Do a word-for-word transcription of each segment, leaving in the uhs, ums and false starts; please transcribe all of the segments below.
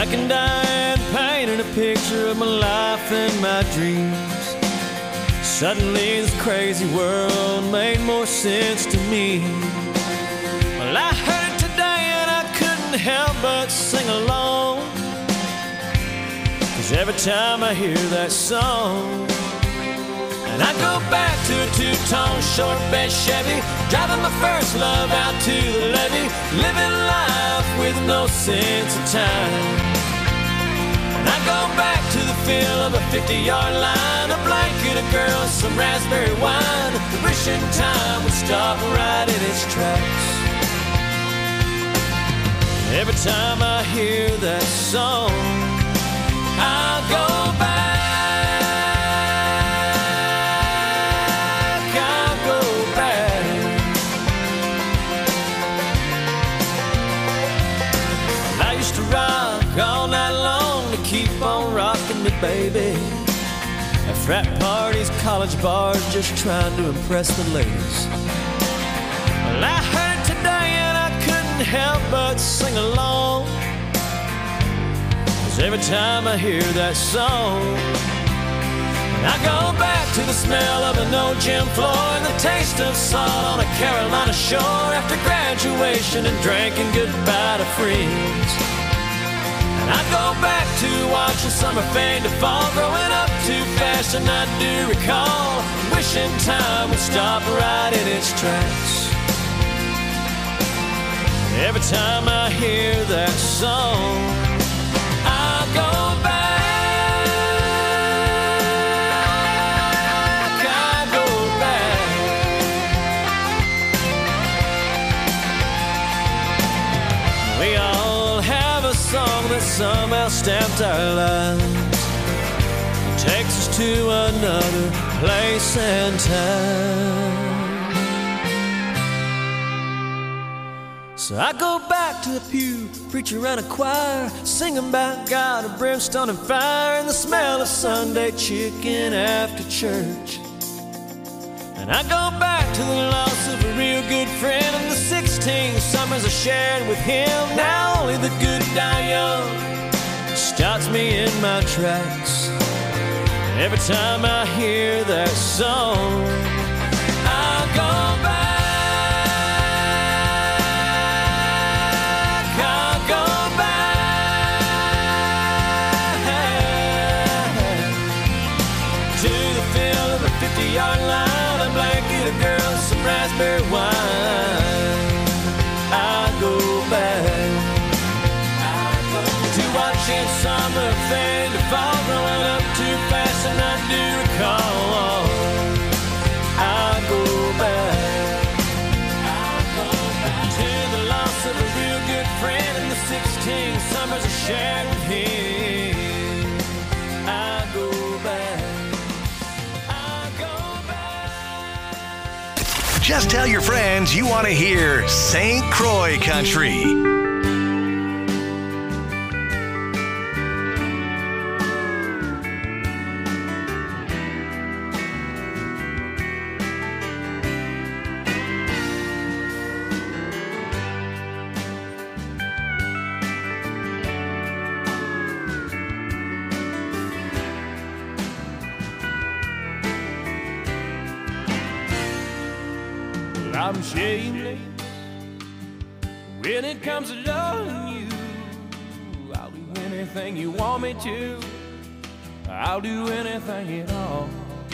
can die and painting a picture of my life and my dreams. Suddenly this crazy world made more sense to me. Well, I heard it today and I couldn't help but sing along, 'cause every time I hear that song, and I go back to a two-tone short bed Chevy, driving my first love out to the levee, living life with no sense of time. And I go back to the feel of a fifty-yard line, a blanket, a girl, some raspberry wine, wishing time would stop right in its tracks. Every time I hear that song, I'll go back. All night long to keep on rocking me, baby. At frat parties, college bars, just trying to impress the ladies. Well, I heard it today and I couldn't help but sing along, 'cause every time I hear that song, I go back to the smell of an old gym floor and the taste of salt on a Carolina shore after graduation and drinking goodbye to friends. I go back to watching summer fade to fall, growing up too fast, and I do recall wishing time would stop right in its tracks. Every time I hear that song, I go back, I go back. We all have a song that somehow stamped our lives and takes us to another place and time. So I go back to the pew, preacher and a choir, singing about God and brimstone and fire and the smell of Sunday chicken after church. And I go back to the loss of a real good friend and the sixteen summers I shared with him. Now only the good die young stops me in my tracks. Every time I hear that song, I'll go back, I'll go back to the feel of a fifty-yard line, a blanket, a girl, some raspberry wine. I'll go back to watching summer fade to fall, growing up too fast, and I do recall. I'll go back, I'll go back to the loss of a real good friend and the sixteen summers I shared with him. I'll go back, I'll go back. Just tell your friends you want to hear Saint Croix Country. I'm shameless when it comes to loving you. I'll do anything you want me to. I'll do anything at all.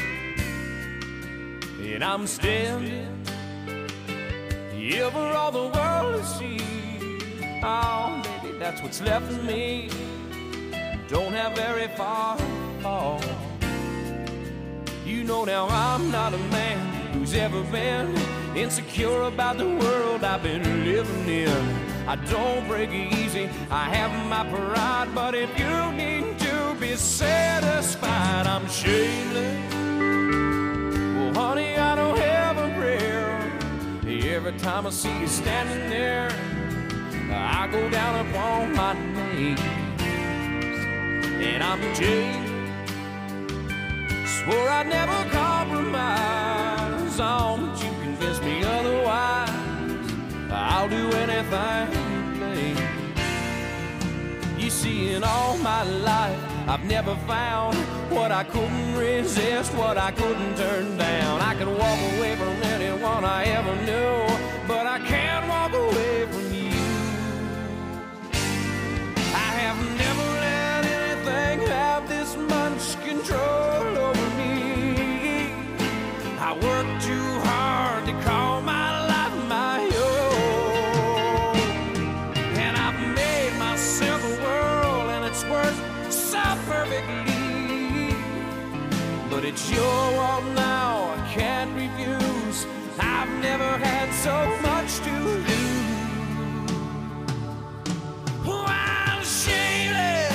And I'm standing here for all the world to see. Oh, baby, that's what's left of me. Don't have very far to fall. You know now I'm not a man who's ever been insecure about the world I've been living in. I don't break easy, I have my pride, but if you need to be satisfied, I'm shameless. Well, honey, I don't have a prayer. Every time I see you standing there, I go down upon my knees. And I'm jaded, swore I'd never compromise on, but you convinced me otherwise. I'll do anything, babe. You see, in all my life I've never found what I couldn't resist, what I couldn't turn down. I could walk away from anyone I ever knew, but I can't walk away from you. I have never let anything have this much control over me. I work too hard to call my life my own, and I've made myself a world, and it's worked so perfectly. But it's your world now, I can't refuse. I've never had so much to lose. Oh, I'm shameless.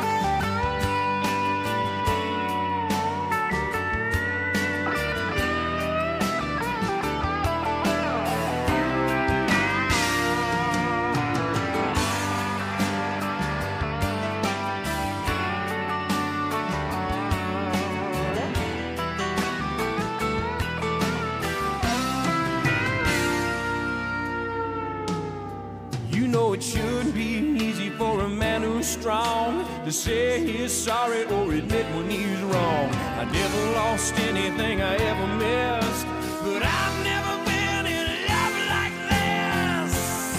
You know it shouldn't be easy for a man who's strong to say he's sorry or admit when he's wrong. I never lost anything I ever missed, but I've never been in love like this.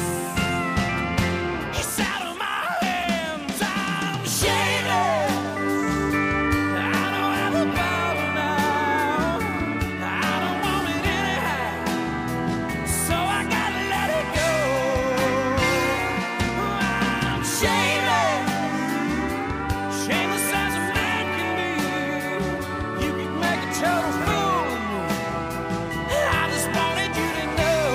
It's out of my hands, I'm shameless. I don't have the power now, I don't want it anyhow, so I gotta let it go. Shameless, shameless as a man can be. You can make a total fool of me. I just wanted you to know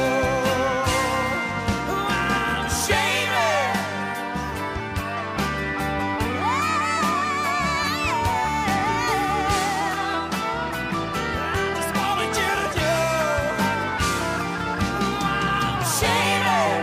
I'm shameless. I just wanted you to know I'm shameless.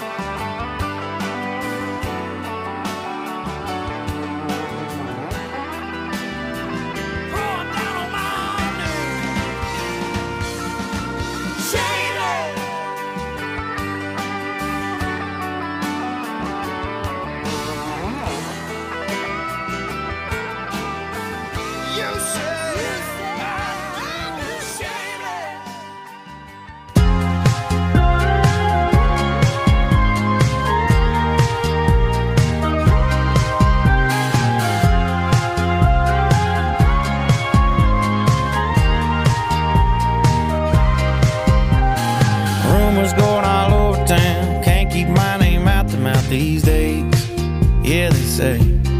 Rumors going all over town, can't keep my name out the mouth these days. Yeah, they say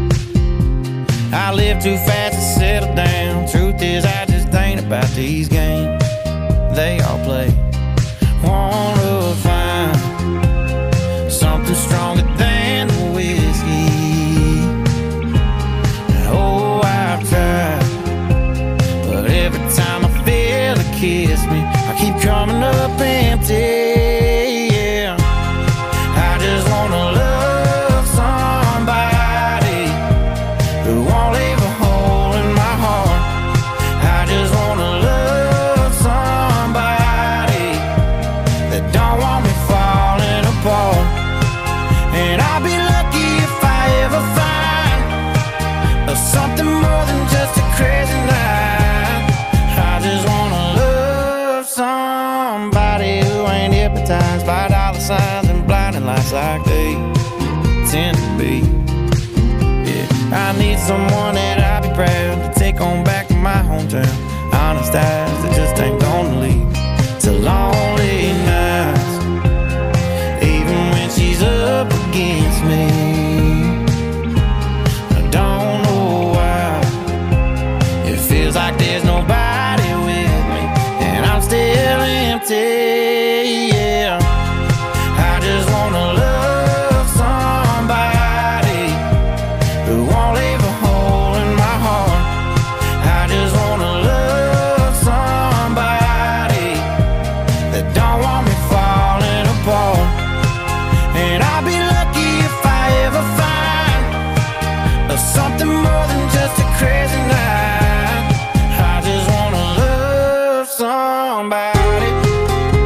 I live too fast to settle down. Truth is, I just ain't about these games they all play. Wanna find something stronger than the whiskey. Oh, I've tried, but every time I feel it kiss me, I keep coming up empty. Yeah, I just wanna love somebody who won't leave a hole in my heart. I just wanna love somebody that don't want me falling apart. And I'll be lucky if I ever find something more than just a crazy night. I just wanna love somebody who ain't hypnotized by dollar signs and blinding lights like they tend to be. Yeah, I need someone that I'll be proud to take on back to my hometown. Honest eyes that just ain't gonna leave to lonely nights, even when she's up against me. I don't know why it feels like there's nobody with me, and I'm still empty. Yeah, I just wanna love somebody who won't leave a hole in my heart. I just wanna love somebody that don't want me falling apart. And I'll be lucky if I ever find something more than just a crazy night. I just wanna love somebody.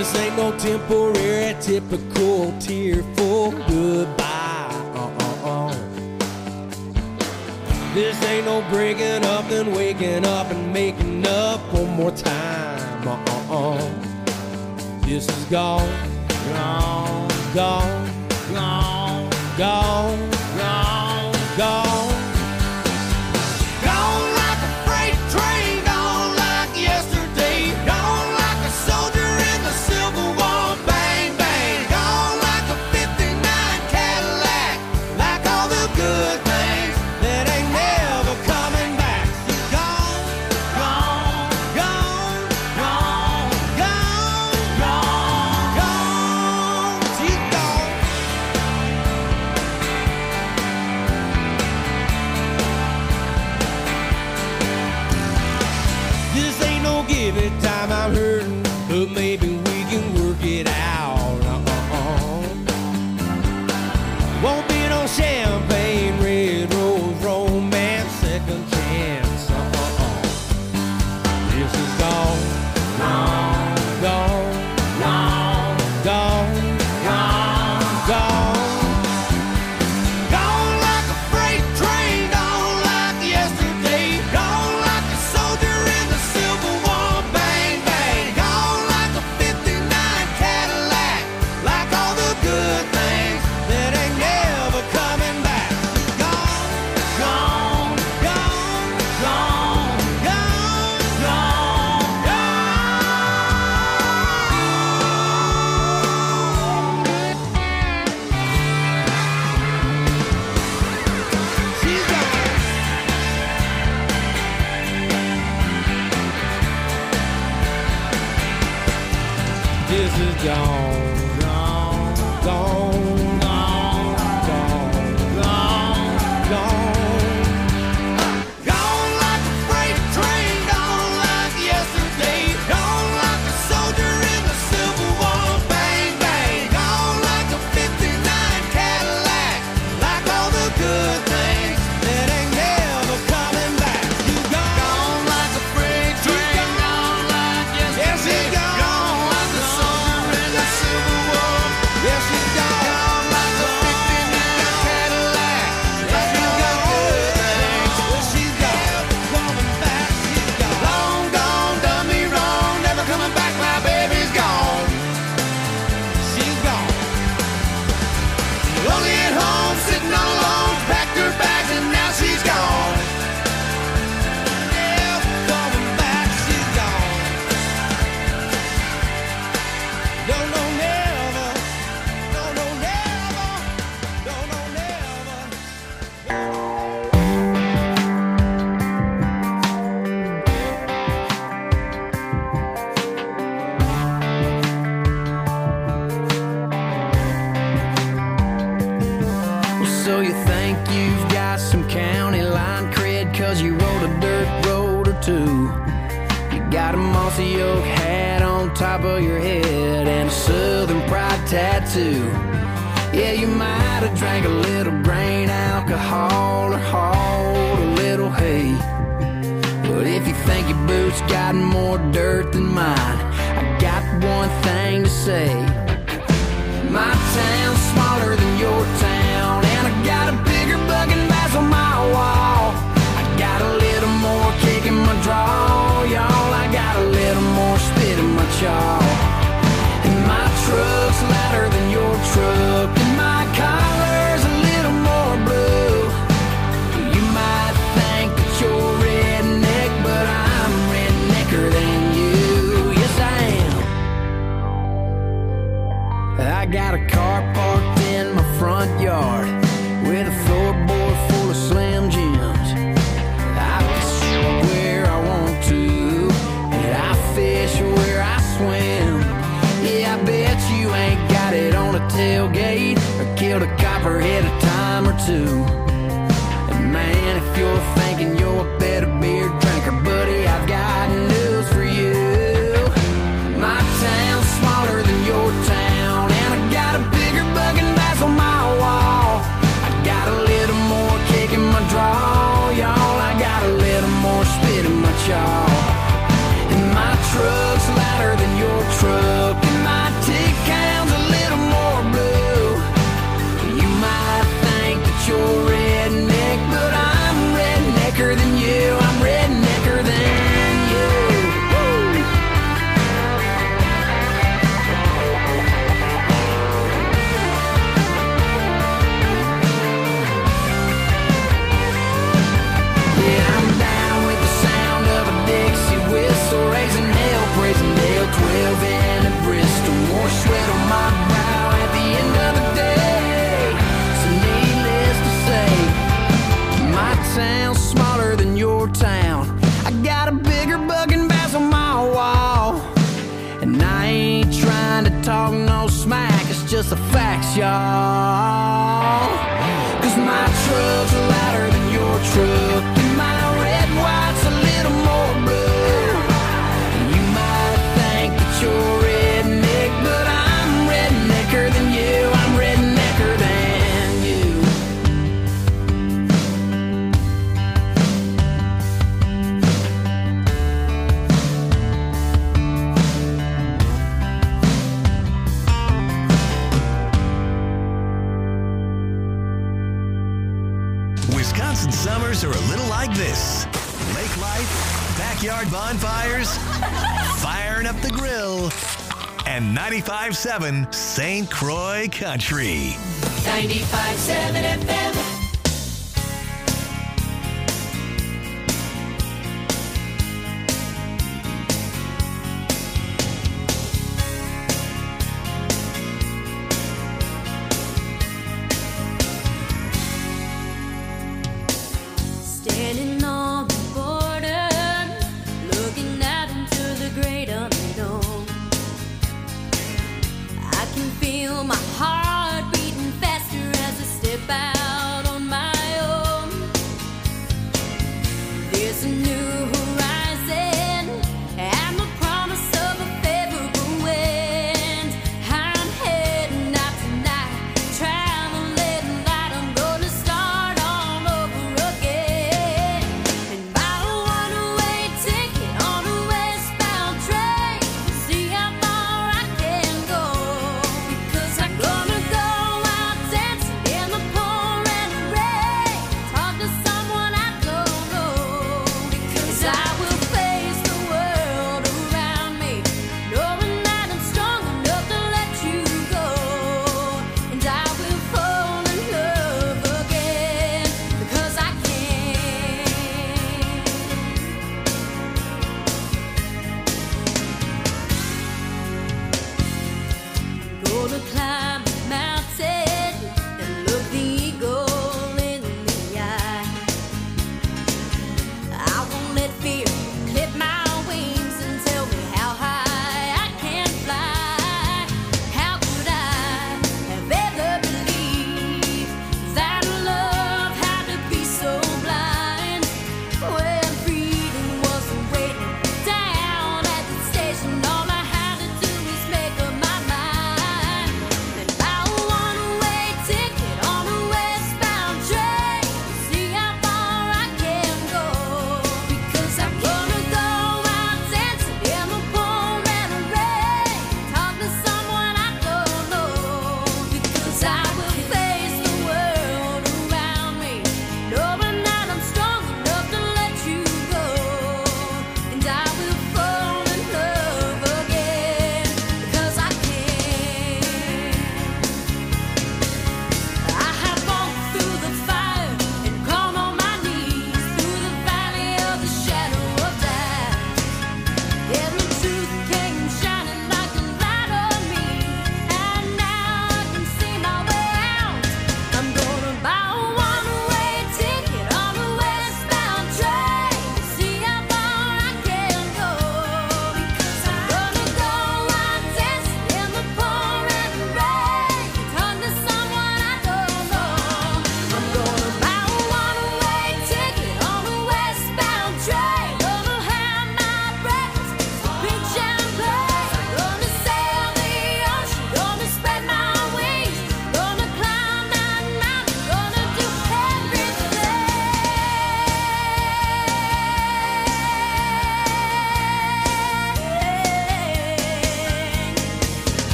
This ain't no temporary, typical, tearful goodbye. Uh-uh-uh. This ain't no breaking up, then waking up and making up one more time. Uh-uh-uh. This is gone, gone, gone, gone, gone, gone, gone. Gone like a freight train, gone like yesterday. Gone like a soldier in the Civil War, bang, bang. Gone like a fifty-nine Cadillac, like all the good things that ain't never coming back. She's gone, gone, gone, gone, gone, gone, gone. She's gone. This ain't no give it time, I'm hurting, but maybe we can work it out. Uh-uh-uh. Won't be no champagne, red rose, romance, second chance. Uh-uh-uh. This is gone, gone, gone, gone, gone, gone, gone. Gone like a freight train, gone like yesterday. Gone like a soldier in the Civil War, bang, bang. Gone like a fifty-nine Cadillac, like all the good things that ain't never coming back. Gone, gone, gone, gone, gone, gone, gone. She's gone. This is gone, gone, gone, gone, gone, gone, gone. Gone like a freight train, gone like yesterday. Gone like a soldier in the Civil War, bang, bang. Gone like a fifty-nine Cadillac, like all the good things that ain't never coming back. You gone, gone like a freight train, gone like yesterday. Yes, she's gone, gone like a soldier in the Civil War. Yes, she's gone, gone like a fifty-nine Cadillac, like all the good things. Well, she's gone, coming back. She's gone, long gone, done me wrong, never coming back. My baby's gone. She's gone. Lonely at home, sitting all alone, packed her bags and now she's gone. Never coming back, she's gone. No, no, never. No, no, never. No, no, never. So you think you've got some county line cred cause you rode a dirt road or two. You got a mossy oak hat on top of your head and a Southern Pride tattoo. Yeah, you might have drank a little grain alcohol or hauled a little hay. But if you think your boots got more dirt than mine, I got one thing to say. My town's smaller than your town, and I got a bigger bucking bass on my wall. I got a little more kick in my draw, y'all. I got a little more spit in my chaw. And my truck's louder than your truck, and my collar's a little more blue. You might think that you're redneck, but I'm rednecker than you. Yes, I am. I got a car parked in my front yard with a floorboard full of Slim Jims. I fish where I want to, and I fish where I swim. Yeah, I bet you ain't got it on a tailgate or killed a copperhead a time or two. And man, if you're thinking you're a better beer drinker, buddy, I've got news for you. My town's smaller than your town, and I got a bigger bucking bass on my wall. I got a little more kick in my draw, y'all. I got a little more spit in my chaw. And my truck's louder than your truck, and my y'all. Cause my truck's louder than your truck, and my red and white's a little more blue. You might think that you're redneck, but I'm rednecker than you. I'm rednecker than you. Wisconsin summers are a little like this. Lake life, backyard bonfires, firing up the grill, and ninety-five point seven Saint Croix Country. ninety-five point seven F M. Standing on the border, looking out into the great unknown. I can feel my heart beating faster as I step out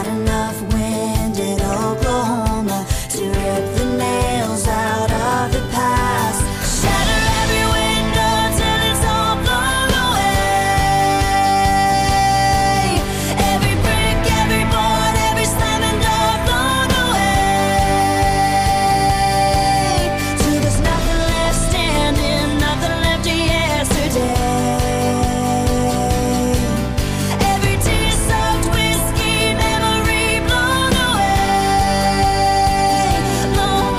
enough wind in Oklahoma to rip the nails out of the past. Shatter every window till it's all blown away. Every brick, every board, every slamming door blown away. Till there's nothing left standing, nothing left of yesterday. Every tear-soaked whiskey memory blown away, blown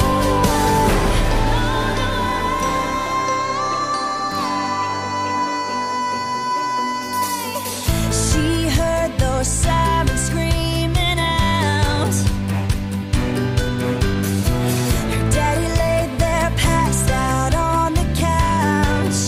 away. She heard those sirens screaming out. Her daddy laid there passed out on the couch.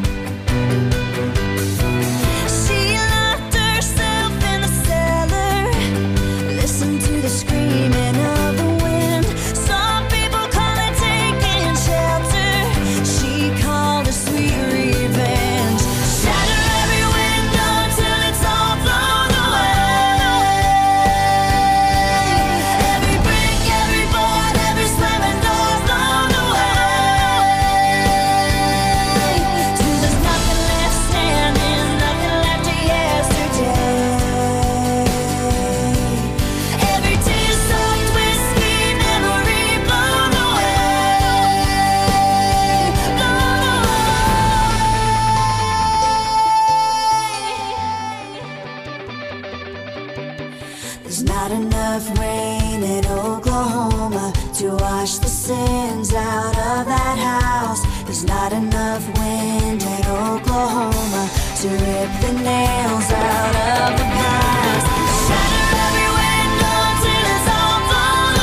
She locked herself in the cellar, listened to the screaming of the wind. Some people call it taking shelter. She called it sweet revenge. Shatter every window till it's all blown away. Every brick, every board, every slamming door blown away. Till there's nothing left standing, nothing left of yesterday. Every tear-soaked whiskey memory blown away, blown away. There's not enough rain in Oklahoma to wash the sins out of that house. There's not enough wind in Oklahoma to rip the nails out of the past. Shatter every window till it's all blown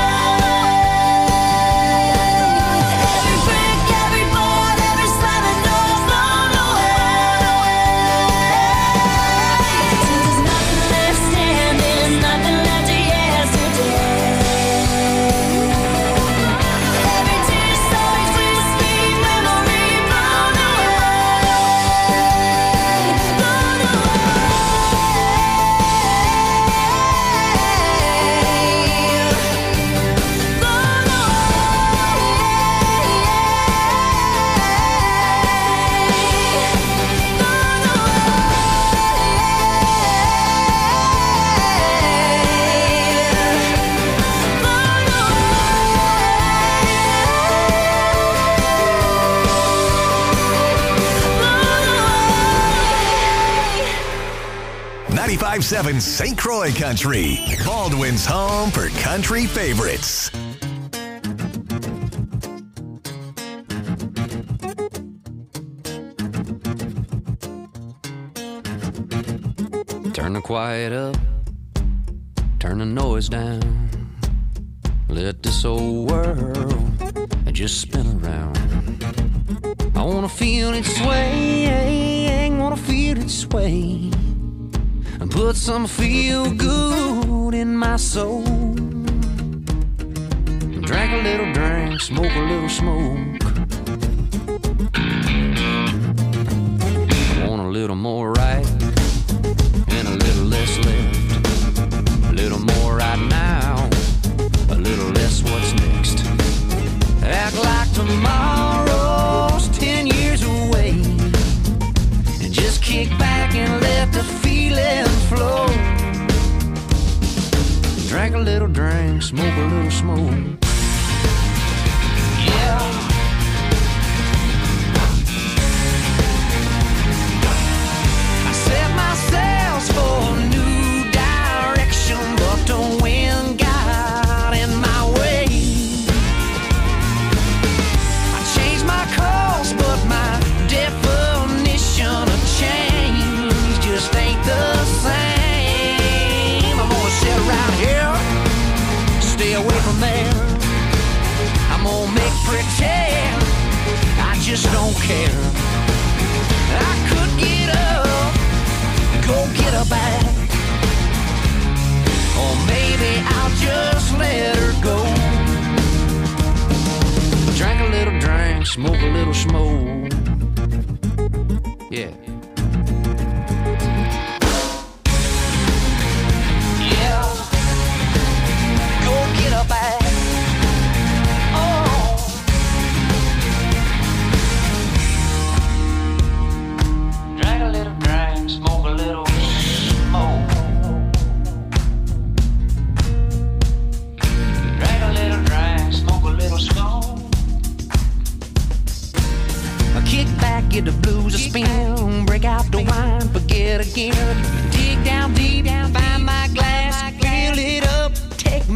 away. Every brick, every board, every slamming door blown away. Till there's nothing left standing, nothing left of yesterday. Every tear-soaked whiskey memory blown away, blown ninety-five seven Saint Croix Country, Baldwin's home for country favorites. Turn the quiet up, turn the noise down. Let this old world just spin around. I wanna feel it sway, wanna feel it sway, and put some feel good in my soul. Drink a little drink, smoke a little smoke. I want a little more right and a little less left. A little more right now, a little less what's next. Act like tomorrow's ten years away, and just kick back and let the feeling flow. Drink a little drink, smoke a little smoke. Yeah. I set my sails for a new direction, but the wind got in my way. I changed my course, but my definition of change just ain't the same. I'm gonna sit around here, stay away from there. I'm gonna make pretend I just don't care. I could get up, go get her back, or maybe I'll just let her go. Drink a little drink, smoke a little smoke. Yeah. Yeah.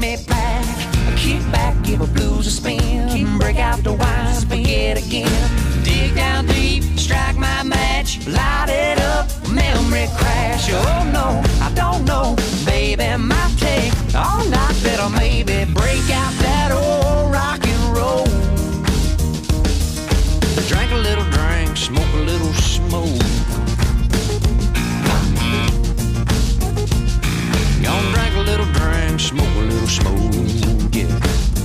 me back. Kick back, give a blues a spin. Break out the wine, forget again. Dig down deep, strike my match. Light it up, memory crash. Oh no, I don't know, baby, might take all night. Better maybe break out that old rock and roll. Drink a little drink, smoke a little smoke. Gonna drink a little drink, smoke a little smoke, yeah.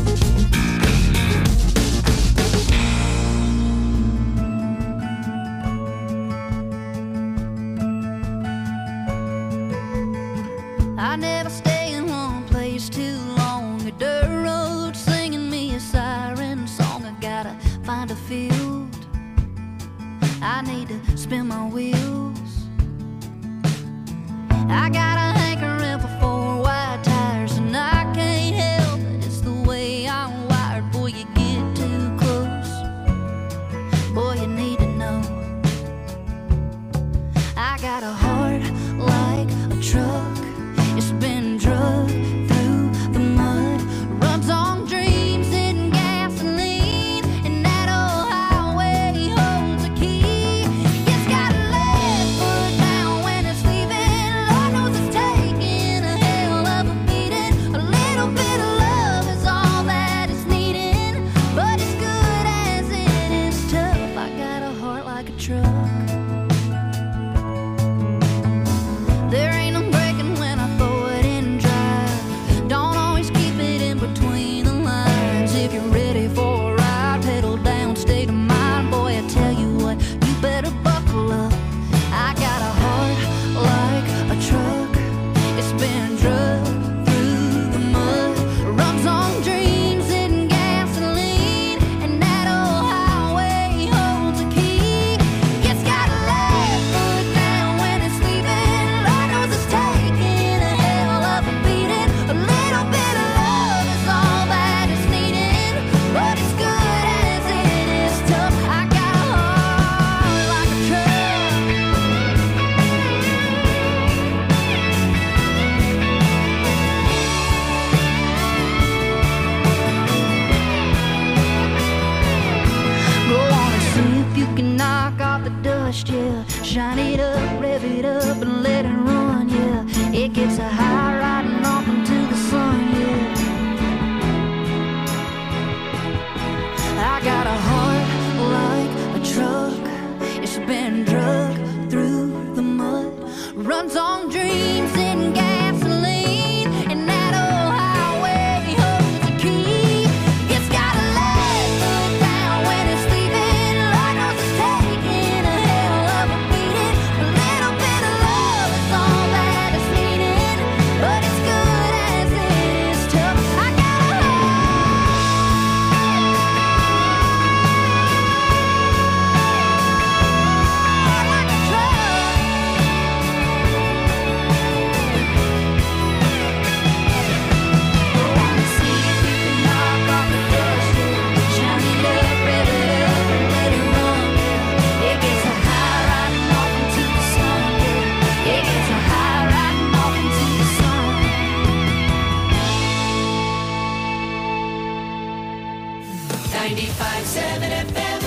I never stay in one place too long. A dirt road singing me a siren song. I gotta find a field. I need to spin my wheels. I got a hankering for four wide tires, and I can't help it, it's the way I'm wired. Boy, you get too close, boy, you need to know. I got a heart like a truck, it's been drugged through the mud, runs on dreams and gasoline, and that old highway holds a key. It's got a left foot down when it's leaving. Lord knows it's taking a hell of a beating. A little bit of love is all that it's needing, but as good as it is tough, I got a heart like a truck. There ain't no breaking when I throw it in drive. Don't always keep it in between the lines. If you're ready for a ride, pedal down, state of mind. Boy, I tell you what, you better buckle up. I got a heart like a truck, it's been drugged through the mud, runs on dreams and gasoline, and that old highway holds a key. It's got a left foot down when it's leaving. Lord knows it's taking a hell of a beating. A little bit of love is all that it's needing, but as good as it is tough, I got a heart like a truck. Go on and see if you can knock off the dust, yeah. Shine it up, rev it up, and let it run, yeah. It gets a high riding off into the sun, yeah. I got a heart like a truck, it's been drugged through the mud, runs on dreams and gasoline, and that old highway holds a key. It's got a left foot down when it's leaving. Lord knows it's taking a hell of a beating. A little bit of love is all that it's needing, but as good as it is tough, I got a heart like a truck. Go on and see if you can knock off the dust, yeah. Shine it up, rev it up, and let it run, yeah. It gets a high riding off into the sun, yeah. It gets a high riding off into the sun. ninety-five seven F M.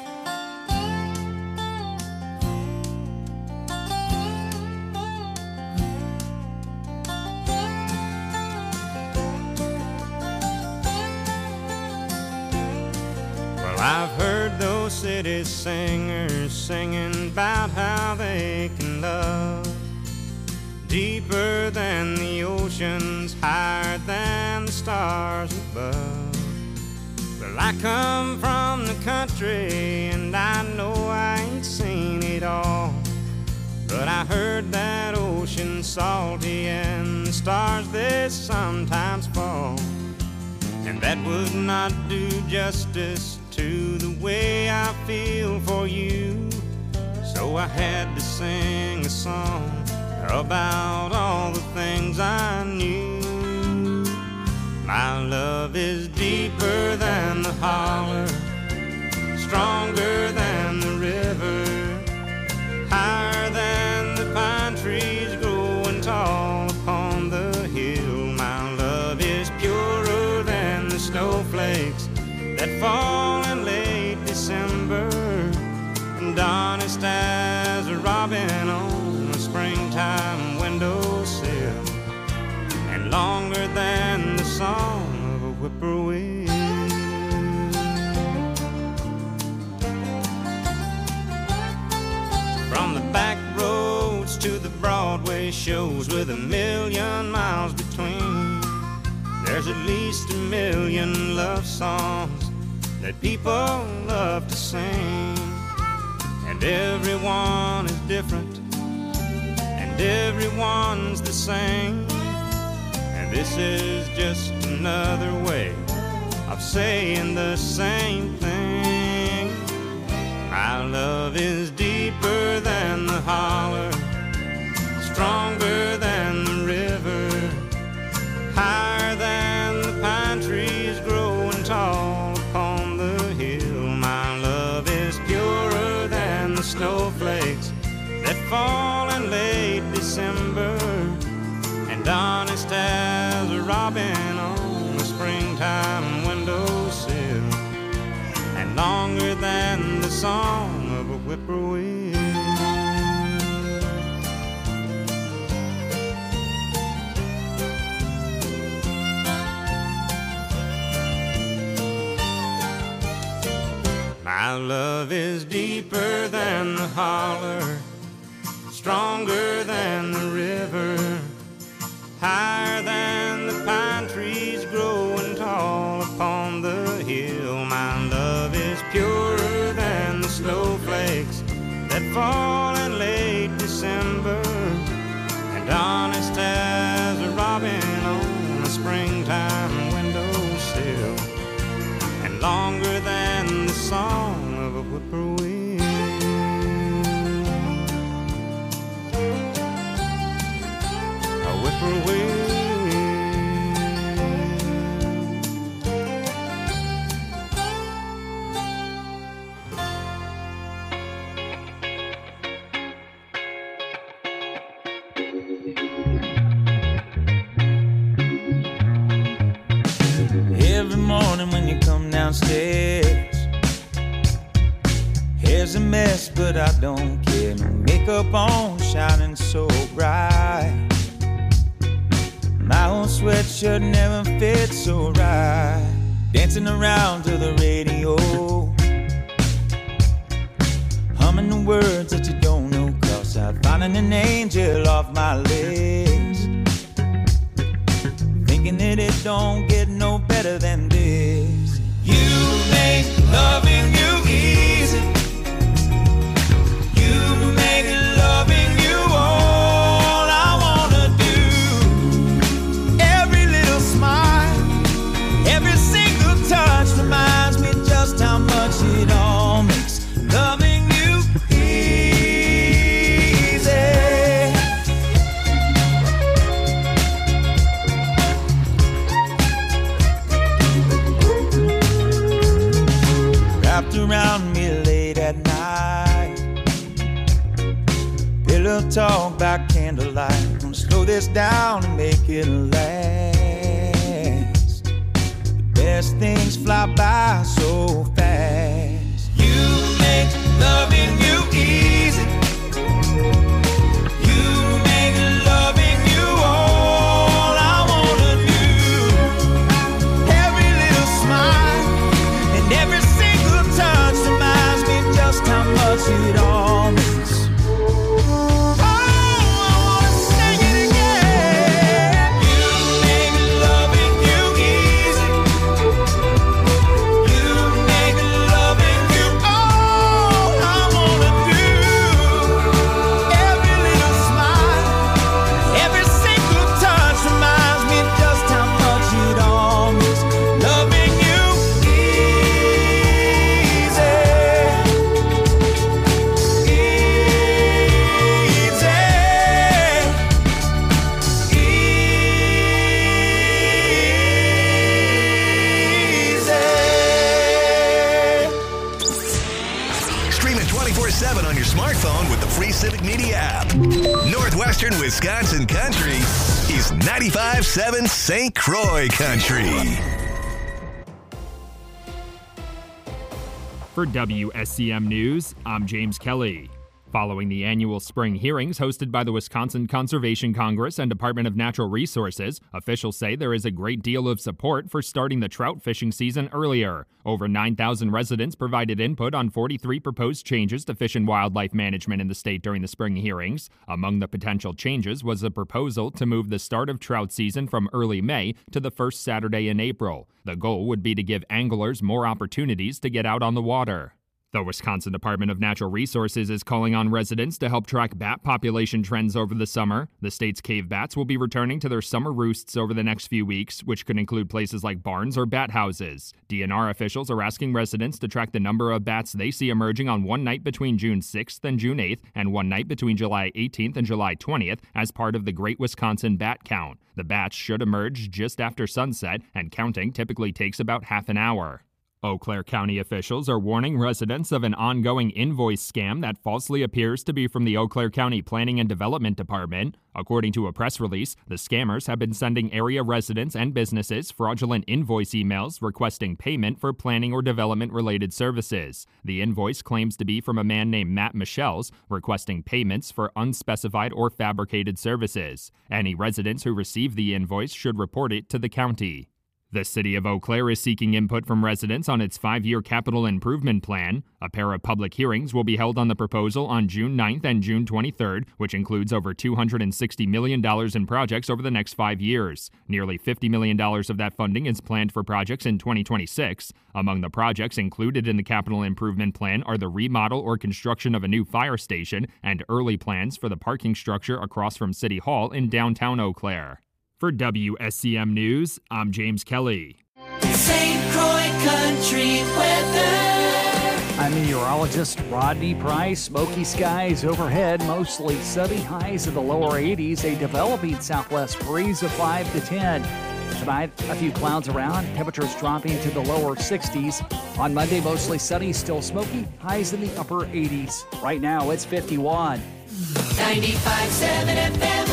Well, I've heard those city singers singing about how they can love deeper than the oceans, higher than the stars above. Well, I come from the country and I know I ain't seen it all, but I heard that ocean's salty and the stars they sometimes fall, and that would not do justice to the way I feel for you. So I had to sing a song about all the things I knew. My love is deeper than the holler, stronger than the river, higher than the pine trees growing tall upon the hill. My love is pure that fall in late December, and honest as a robin on a springtime windowsill, and longer than the song of a whippoorwill. From the back roads to the Broadway shows with a million miles between, there's at least a million love songs that people love to sing. And everyone is different, and everyone's the same. And this is just another way of saying the same thing. My love is deeper than the holler, stronger than the river, higher than the pine trees growing tall upon the hill. My love is purer than the snowflakes that fall in late December, and honest as a robin on a springtime windowsill, and longer than the song of a whippoorwill. My love is deeper than the holler, stronger than the river, higher than the pine trees growing tall upon the hill. My love is purer than the snowflakes that fall in late December, and honest as a robin on a springtime windowsill, and longer than the song of a whippoorwill. A whippoorwill. Every morning when you come downstairs, hair's a mess, but I don't care. No makeup on, shining so bright. My old sweatshirt never fits so right. Dancing around to the radio, humming the words that you don't know, 'cause I'm finding an angel off my list. Thinking that it don't get no better than this. You make loving you easy. You make loving you all I wanna do. Every little smile, every single touch reminds me just how much it all makes loving you easy. Wrapped around me late at night, pillow talk by candlelight. Gonna slow this down and make it last. The best things fly by so fast. You make loving you easy. You make loving you all I wanna do. Every little smile and every single touch reminds me just how much it all means. Oh, I wanna sing it again. You make loving you easy. You make loving you all I wanna do. Every little smile, every single touch reminds me just how much it all means. Loving you easy. Stream it twenty-four seven on your smartphone with the free Civic Media app. Northwestern Wisconsin Country is ninety-five point seven Saint Croix Country. For W S C M News, I'm James Kelly. Following the annual spring hearings hosted by the Wisconsin Conservation Congress and Department of Natural Resources, officials say there is a great deal of support for starting the trout fishing season earlier. Over nine thousand residents provided input on forty-three proposed changes to fish and wildlife management in the state during the spring hearings. Among the potential changes was a proposal to move the start of trout season from early May to the first Saturday in April. The goal would be to give anglers more opportunities to get out on the water. The Wisconsin Department of Natural Resources is calling on residents to help track bat population trends over the summer. The state's cave bats will be returning to their summer roosts over the next few weeks, which could include places like barns or bat houses. D N R officials are asking residents to track the number of bats they see emerging on one night between June sixth and June eighth and one night between July eighteenth and July twentieth as part of the Great Wisconsin Bat Count. The bats should emerge just after sunset, and counting typically takes about half an hour. Eau Claire County officials are warning residents of an ongoing invoice scam that falsely appears to be from the Eau Claire County Planning and Development Department. According to a press release, the scammers have been sending area residents and businesses fraudulent invoice emails requesting payment for planning or development-related services. The invoice claims to be from a man named Matt Michels, requesting payments for unspecified or fabricated services. Any residents who receive the invoice should report it to the county. The city of Eau Claire is seeking input from residents on its five-year capital improvement plan. A pair of public hearings will be held on the proposal on June ninth and June twenty-third, which includes over two hundred sixty million dollars in projects over the next five years. Nearly fifty million dollars of that funding is planned for projects in twenty twenty-six. Among the projects included in the capital improvement plan are the remodel or construction of a new fire station and early plans for the parking structure across from City Hall in downtown Eau Claire. For W S C M News, I'm James Kelly. Saint Croix Country Weather. I'm meteorologist Rodney Price. Smoky skies overhead, mostly sunny, highs in the lower eighties, a developing southwest breeze of five to ten. Tonight, a few clouds around, temperatures dropping to the lower sixties. On Monday, mostly sunny, still smoky, highs in the upper eighties. Right now, it's fifty-one. ninety-five point seven F M.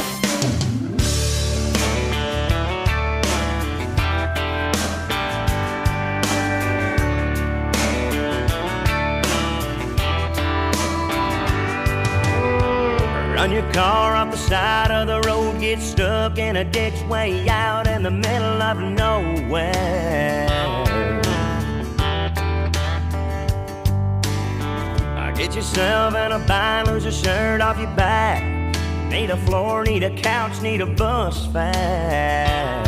Run your car off the side of the road, get stuck in a ditch way out in the middle of nowhere. Get yourself in a bind, lose your shirt off your back. Need a floor, need a couch, need a bus fare.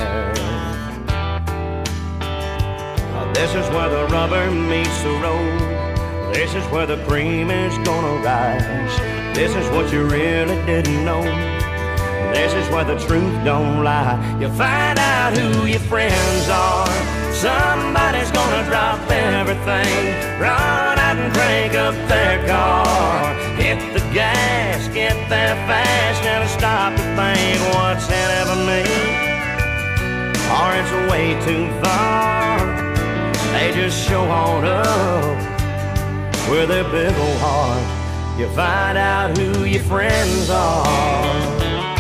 This is where the rubber meets the road. This is where the cream is gonna rise. This is what you really didn't know. This is where the truth don't lie. You find out who your friends are. Somebody's gonna drop everything, run out and crank up their car. Hit the gas, get there fast, and stop to think what's in it for me. Or it's way too far. They just show on up with their big old heart. You find out who your friends are.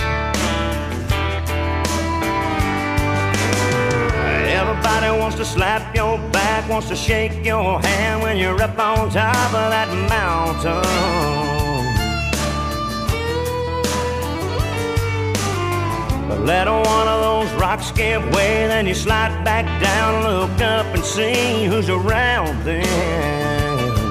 Everybody wants to slap your back, wants to shake your hand when you're up on top of that mountain. But let one of those rocks give way, then you slide back down, look up and see who's around then.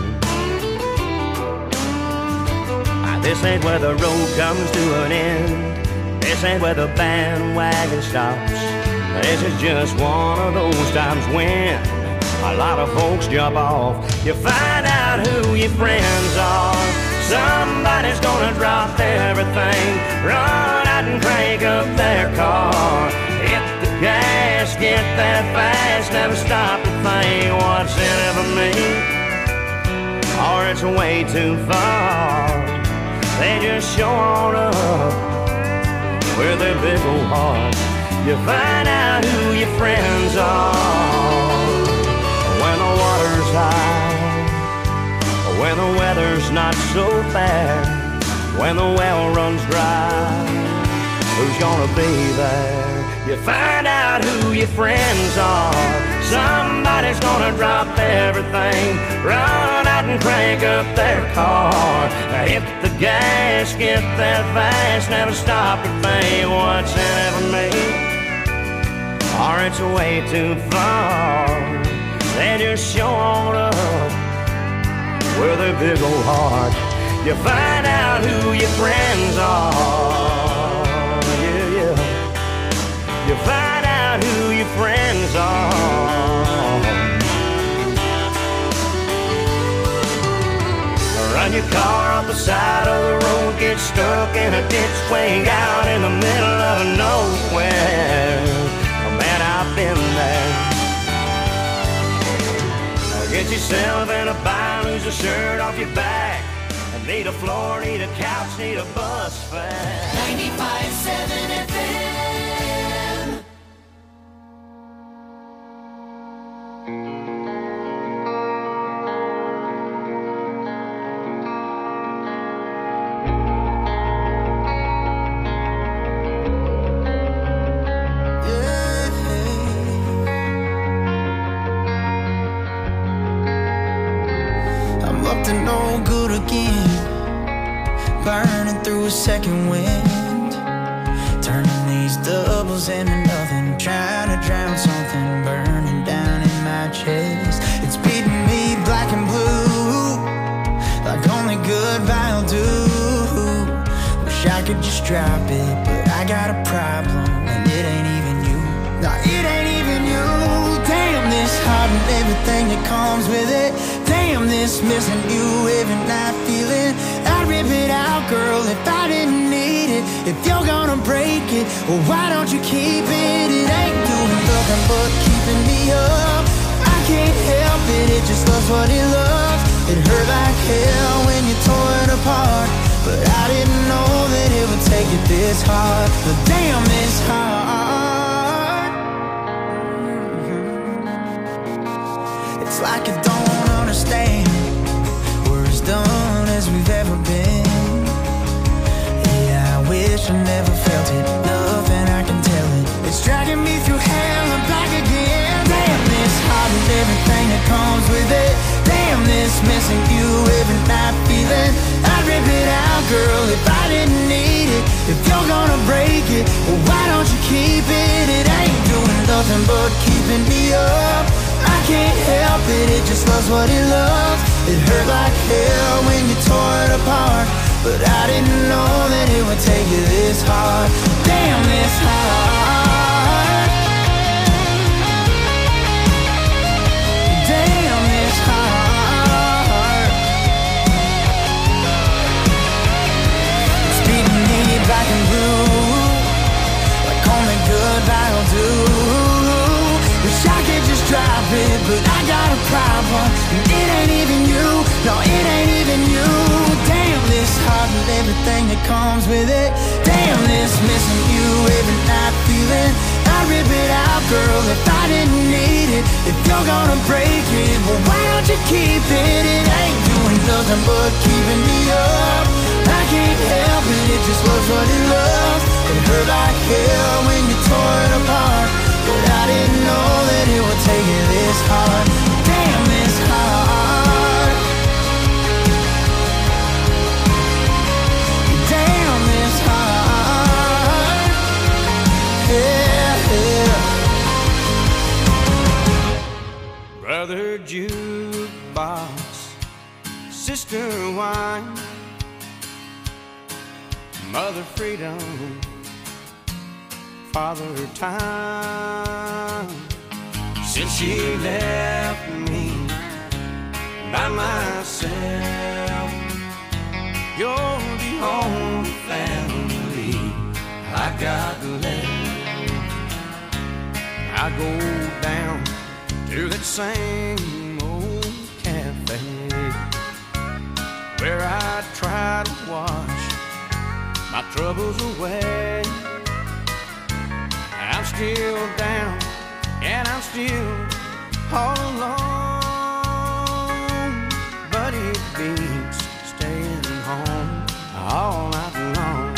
This ain't where the road comes to an end. This ain't where the bandwagon stops. This is just one of those times when a lot of folks jump off. You find out who your friends are. Somebody's gonna drop everything, run out and crank up their car. Hit the gas, get there fast, never stop to think what's in it for me. Or it's way too far. They just show on up with their big old heart. You find out who your friends are. When the water's high, when the weather's not so fair, when the well runs dry, who's gonna be there? You find out who your friends are. Somebody's gonna drop everything, run out and crank up their car, hit the gas, get that fast, never stop to think what's in it for me, or it's way too far. They just show on up with a big old heart. You find out who your friends are, yeah, yeah. You find out who your friends are. Run your car off the side of the road, get stuck in a ditch way out in the middle of nowhere. Oh man, I've been there. Get yourself in a bind, lose a shirt off your back. Need a floor, need a couch, need a bus fare. ninety-five seven F M. I'm up to no good again, burning through a second wind, turning these doubles into nothing, trying to drown something burning down in my chest. It's beating me black and blue, like only goodbye will do. Wish I could just drop it, but I got a problem, and it ain't even you. No, it ain't even you. Damn, this heart and everything that comes with it. Damn, this missing you every night feeling. I'd rip it out, girl, if I didn't need it. If you're gonna break it, well, why don't you keep it? It ain't doing nothing but keeping me up. I can't help it, it just loves what it loves. It hurt like hell when you tore it apart, but I didn't know that it would take it this hard. But damn, it's hard. It's like I don't understand. We're as done as we've ever been. Yeah, I wish I never felt it. Nothing I can tell it. It's dragging me through hell and back again. Damn, this heart and everything that comes with it. Damn, this missing you every night feeling. I'd rip it out, girl, if I didn't need it. If you're gonna break it, well, why don't you keep it? It ain't doing nothing but keeping me up. I can't help it, it just loves what it loves. It hurt like hell when you tore it apart, but I didn't know that it would take you this hard. Damn, this hard. Damn, this hard. It's beating me black and blue, like only goodbye will do. Wish I could just drop it, but I got a problem, and it ain't even you. No, it ain't even you. Damn, this heart and everything that comes with it. Damn, this missing you every night feeling. I'd rip it out, girl, if I didn't need it. If you're gonna break it, well, why don't you keep it? It ain't doing nothing but keeping me up. I can't help it, it just loves what it loves. It hurt like hell when you tore it apart, but I didn't know that it would take you this hard. Damn, this hard. Damn, this hard. Yeah, yeah. Brother jukebox, sister wine, mother freedom, father time. Since she left me by myself, you're the only family I got left. I go down to that same old cafe where I try to wash my troubles away. I'm still down and I'm still all alone, but it beats staying home all night long.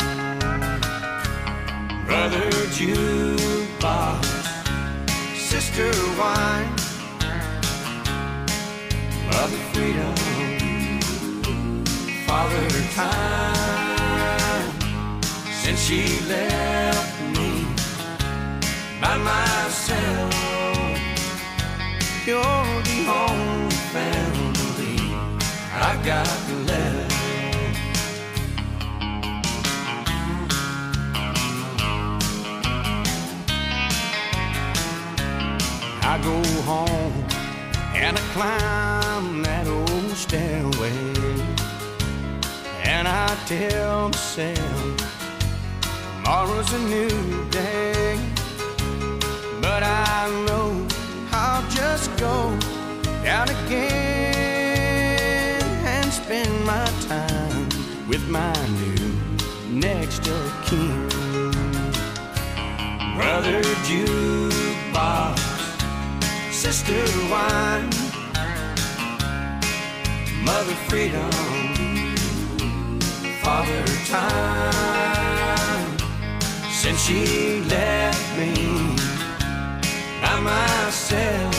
Brother jukebox, sister wine, Mother Freedom, Father Time, since she left me by myself. You're the only family I've got left. I go home and I climb that old stairway, and I tell myself tomorrow's a new day. But I know I'll just go down again and spend my time with my new next of kin. Brother Jukebox, Sister Wine, Mother Freedom, Father Time, since she left me by myself.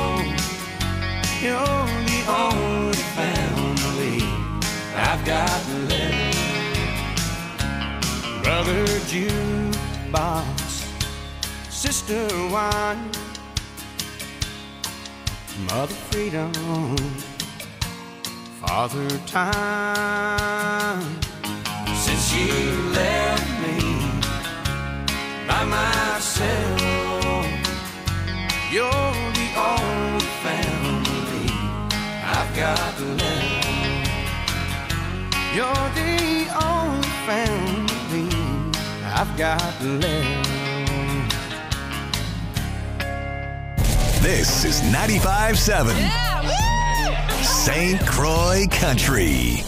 You're the only family I've got left. Brother Jukebox, Sister Wine, Mother Freedom, Father Time, since she left me by myself. You're the only family I've got left. You're the only family I've got left. This is ninety-five seven Saint Croix Country.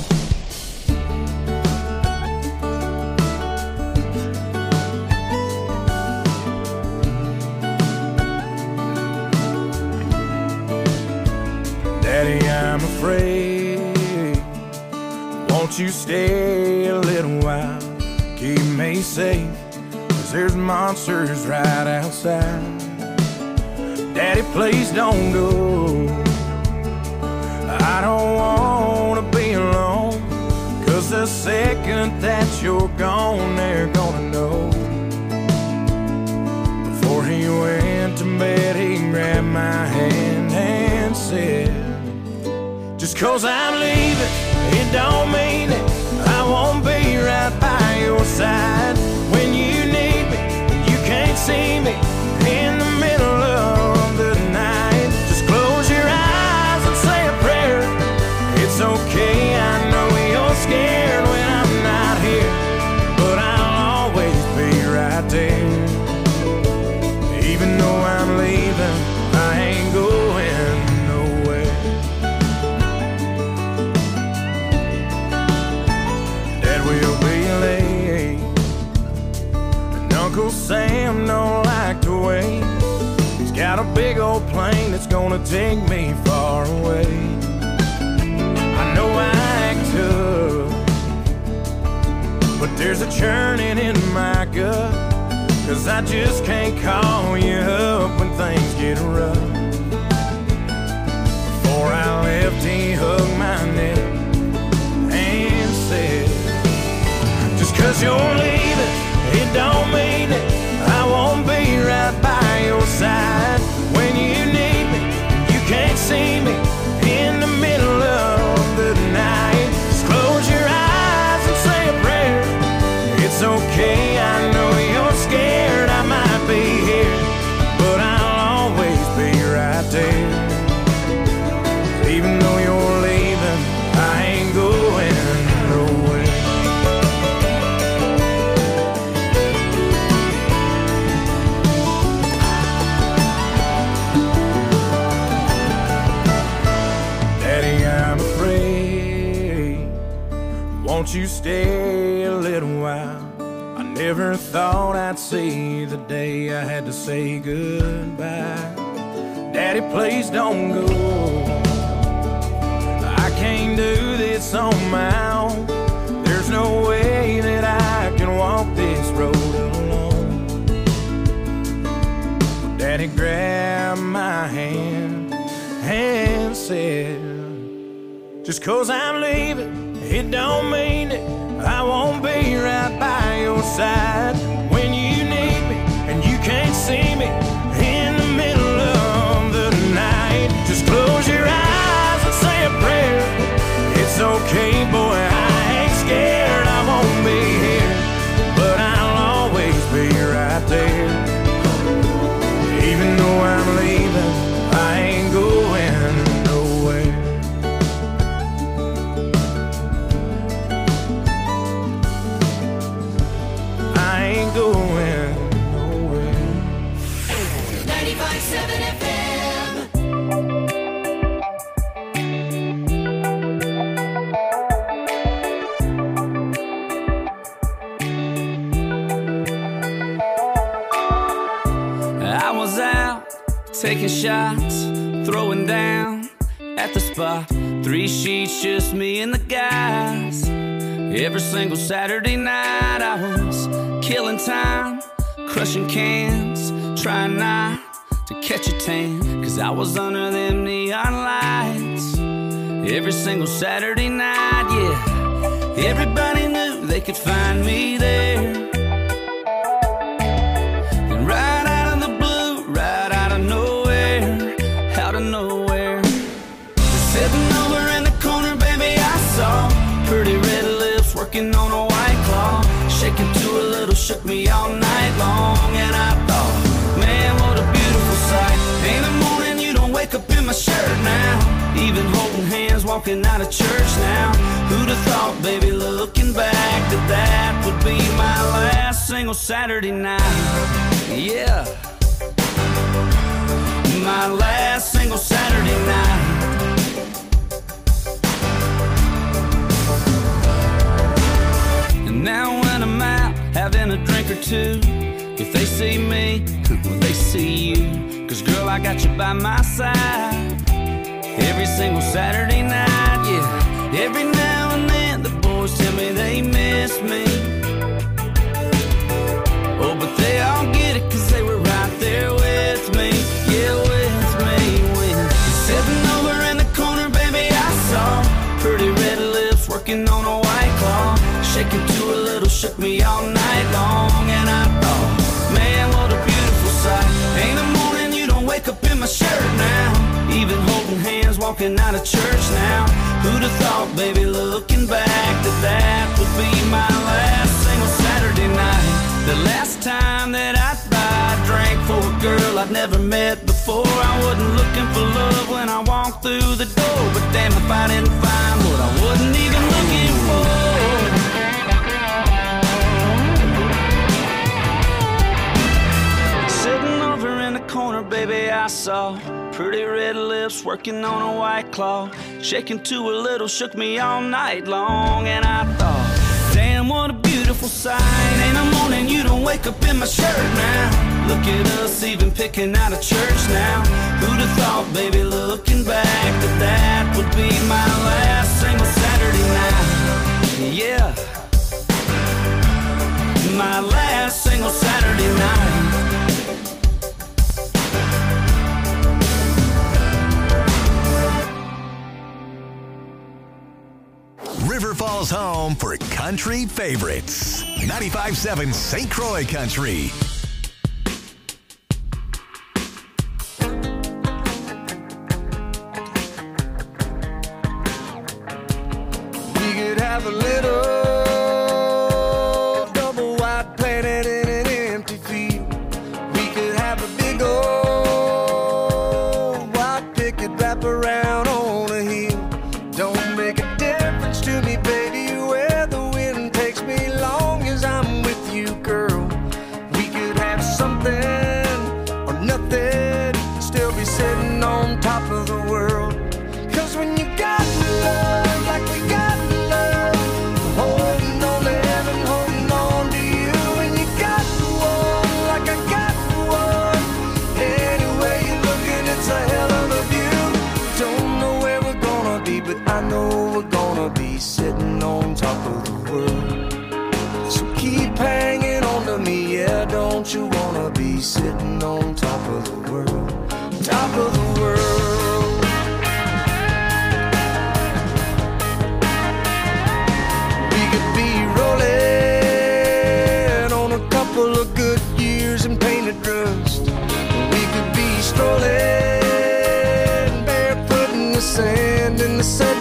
Daddy, I'm afraid. Won't you stay a little while? Keep me safe, 'cause there's monsters right outside. Daddy, please don't go. I don't want to be alone, 'cause the second that you're gone, they're gonna know. Before he went to bed, he grabbed my hand and said, just 'cause I'm leaving, it don't mean it I won't be right by your side. When you need me, you can't see me in the middle of the night. Just close your eyes and say a prayer. It's okay, I know you're scared when I'm not here, but I'll always be right there. Even though I'm leaving, I ain't going nowhere. Dad will be late, and Uncle Sam don't like to wait. He's got a big old plane that's gonna take me far away. I know I act tough, but there's a churning in my gut, 'cause I just can't call you up when things get rough. Before I left, he hugged my neck and said, just 'cause you're leaving, it don't mean it I won't be right by your side. When you need me, you can't see me in the middle of the night. Just close your eyes and say a prayer. It's okay, I know you're scared, I might be here, but I'll always be right there. Even though you're leaving, I ain't going nowhere. Daddy, I'm afraid. Won't you stay a little while? I never thought I'd see the day I had to say goodbye. Daddy, please don't go. I can't do this on my own. There's no way that I can walk this road alone. Daddy grabbed my hand and said, Just 'cause I'm leaving, it don't mean it I won't be right by your side when you need me and you can't see me in the middle of the night. Just close your eyes and say a prayer. It's okay, boy, I ain't scared. I won't be here, but I'll always be right there. Even though I'm leaving, I ain't going nowhere. I ain't going nowhere. ninety-five point seven F M. I was out taking shots, throwing down at the spot. Three sheets, just me and the guys. Every single Saturday night I was killing time, crushing cans, trying not to catch a tan, 'cause I was under them neon lights. Every single Saturday night, yeah. Everybody knew they could find me there. And right out of the blue, right out of nowhere, out of nowhere, sitting over in the corner, baby, I saw pretty red lips working on a white claw, shaking to a little, shook me all night long. And I thought, man, what a beautiful sight. In the morning you don't wake up in my shirt now, even holding hands walking out of church now. Who'd have thought, baby, looking back, that that would be my last single Saturday night. Yeah, my last single Saturday night. And now when I'm out having a drink or two, if they see me, well, they see you. 'Cause girl, I got you by my side every single Saturday night, yeah. Every now and then the boys tell me they miss me. Oh, but they all get it 'cause they were right there with me. Yeah, with me, when sitting over in the corner, baby, I saw pretty red lips working on a white claw, shaking to a little, shook me all night long. And I thought, man, what a beautiful sight. In the morning you don't wake up in my shirt now, even holding hands walking out of church now. Who'd have thought, baby, looking back, that that would be my last single Saturday night. The last time that I buy a drink for a girl I'd never met before. I wasn't looking for love when I walked through the door, but damn if I didn't find what I wasn't even looking for. Sitting over in the corner, baby, I saw pretty red lips working on a white claw, shaking to a little, shook me all night long. And I thought, damn, what a beautiful sight. In the morning you don't wake up in my shirt now, look at us even picking out of church now. Who'd have thought, baby, looking back, that that would be my last single Saturday night. Yeah, my last single Saturday night. River Falls home for country favorites. ninety-five point seven Saint Croix Country. We could have a little double wide planet in an empty field. We could have a big old white picket wrap around on a hill. Don't make a difference to me, baby, where the wind takes me, long as I'm with you, girl. We could have something or nothing, still be sitting on top of the world. 'Cause when you got love like we got love, holding on to heaven, holding on to you. When you got one like I got one, anyway you're looking, it's a hell of a view. Don't know where we're gonna be, but I know we're gonna be sitting on top of the world. So keep hanging on to me, yeah, don't you wanna be sitting on top of the world, top of the world.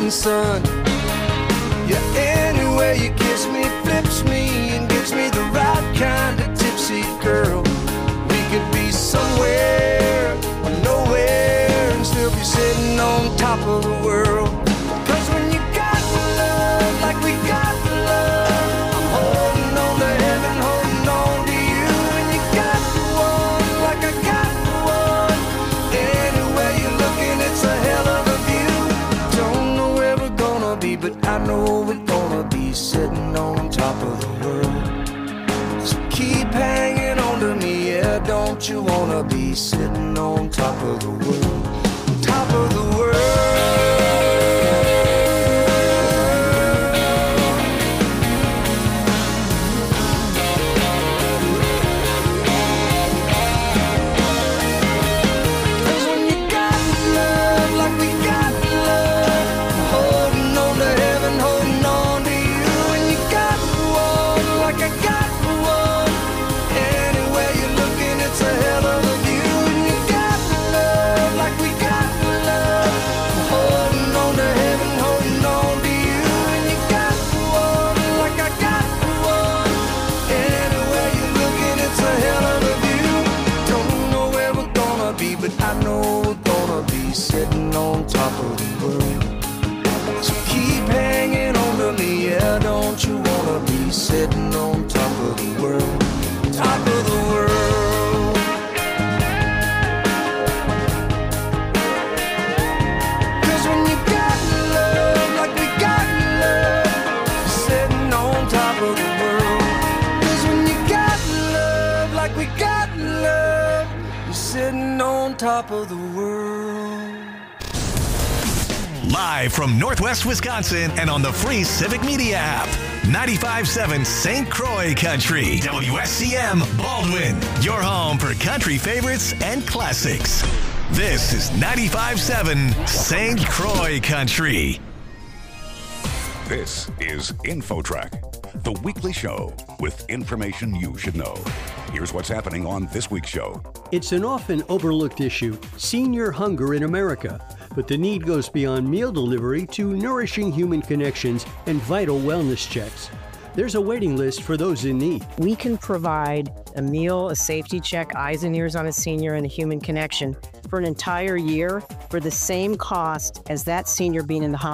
setting sun. Yeah, anyway you kiss me, flips me, and gives me the right kind of tipsy girl. We could be somewhere or nowhere and still be sitting on top of the world. Cause when you got love like we got love, I'm holding on to heaven, holding on to you. And you got one like I got one. Anywhere you're looking, it's a hell of a view. Don't know where we're gonna be, but I know we're gonna be sitting on top of the world. So keep hanging on to me, yeah, don't you wanna be sitting on top of the world, top of the world. Sitting on top of the world. So keep hanging on to me, yeah, don't you wanna be sitting on top of the world, top of the world. Cause when you got love like we got love, you're sitting on top of the world. Cause when you got love like we got love, you're sitting on top of the world. Live from Northwest Wisconsin and on the free Civic Media app. ninety-five point seven Saint Croix Country. W S C M Baldwin. Your home for country favorites and classics. This is ninety-five point seven Saint Croix Country. This is InfoTrack, the weekly show with information you should know. Here's what's happening on this week's show. It's an often overlooked issue, senior hunger in America. But the need goes beyond meal delivery to nourishing human connections and vital wellness checks. There's a waiting list for those in need. We can provide a meal, a safety check, eyes and ears on a senior, and a human connection for an entire year for the same cost as that senior being in the hospital.